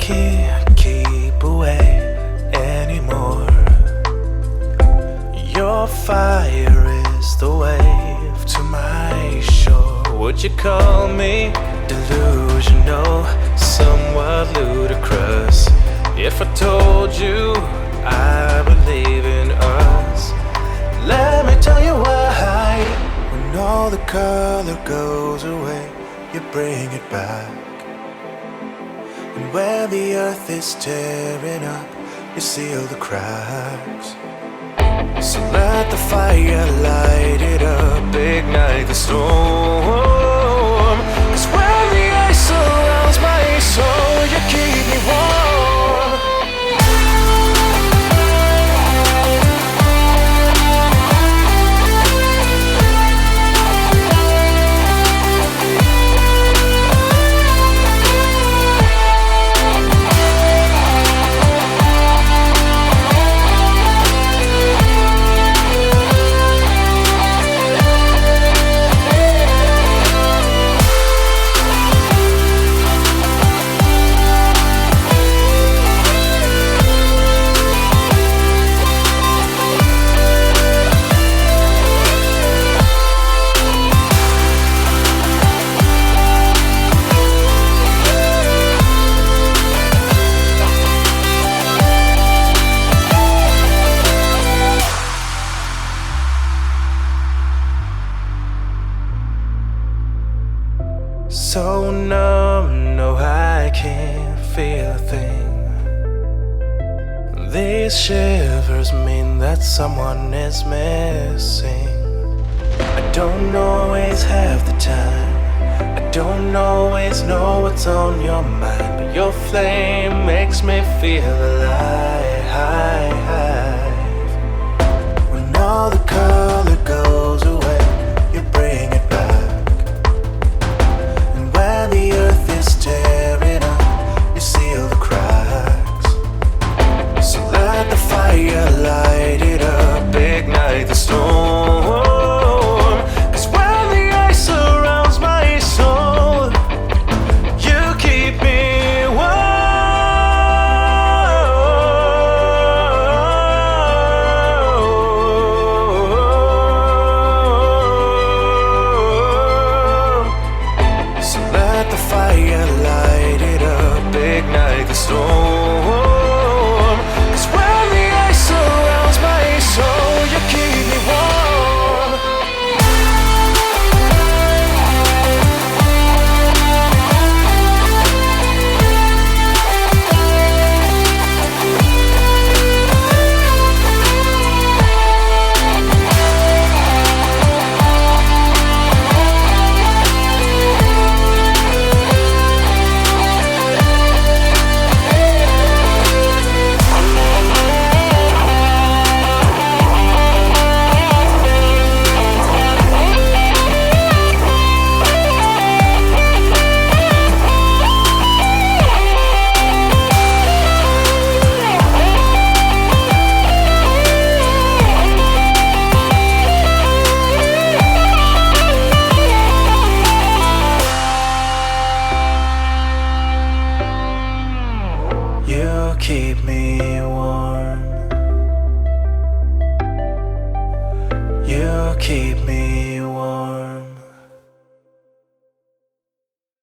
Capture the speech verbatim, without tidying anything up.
can't keep away anymore. Your fire is the wave to my shore. Would you call me delusional, somewhat ludicrous, if I told you I believe in us? Let me tell you why. When all the color goes away, you bring it back. And when the earth is tearing up, you seal the cracks. So let the fire light it up, ignite the storm. 'Cause when the ice surrounds my soul, you keep me warm. So numb, no, I can't feel a thing. These shivers mean that someone is missing. I don't always have the time, I don't always know what's on your mind, but your flame makes me feel alive. When all the color goes away, you bring it back. The earth is tearing up, you seal the cracks. So let the fire light it up, ignite the storm. 'Cause when the ice surrounds my soul, you keep me fire, light it up, ignite the storm. 'Cause when the ice surrounds my soul, you keep me warm. You keep me warm. You keep me